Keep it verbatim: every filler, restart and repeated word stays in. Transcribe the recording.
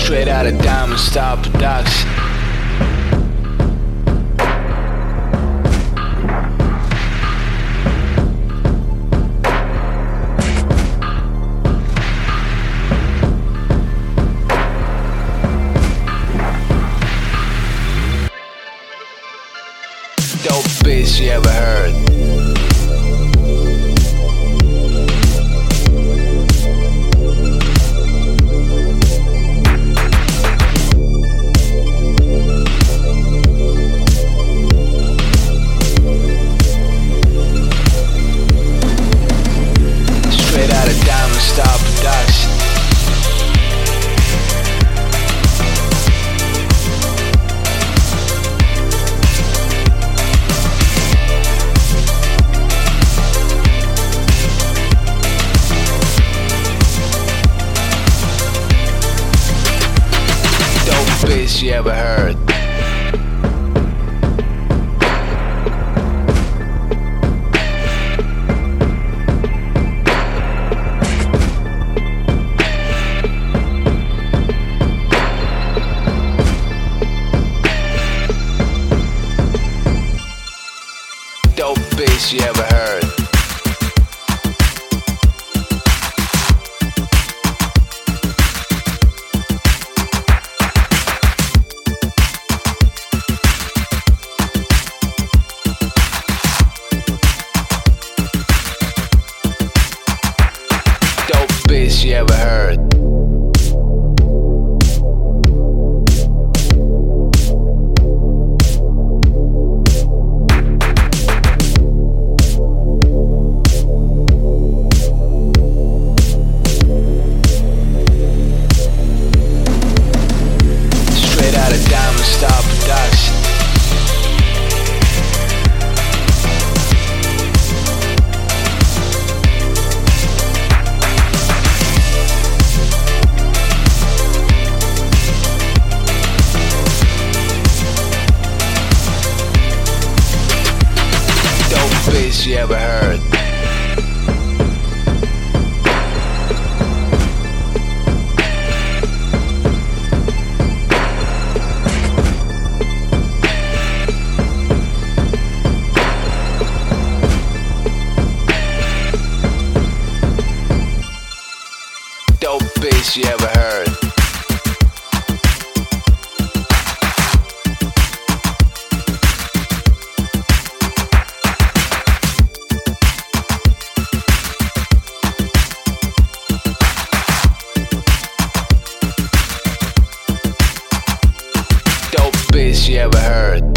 Straight out of Diamond Star Production. Dope bass you ever heard. Straight out of Diamond Star Production. Bass you ever heard. Dope bass you ever heard. Bass you ever heard. Straight out of Diamond Star Production. Bass you ever heard. Dope bass you ever heard. Dope bass you ever heard.